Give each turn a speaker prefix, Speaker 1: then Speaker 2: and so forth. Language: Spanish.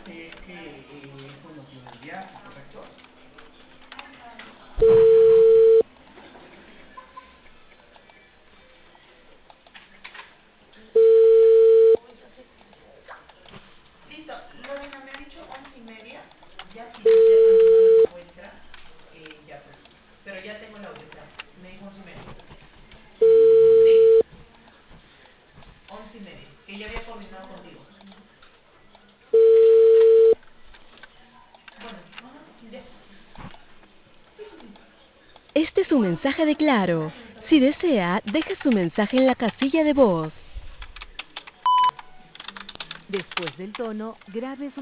Speaker 1: que fue el motivo del viaje, ¿correcto? Listo, Lorena me ha dicho 11:30, ya si no lo encuentra, ya pues, pero ya tengo la ubicación, me dijo 11:30. Sí, 11:30, que ya había coordinado contigo. Bueno, ya.
Speaker 2: Este es un mensaje de Claro. Si desea, deje su mensaje en la casilla de voz. Después del tono, grabe su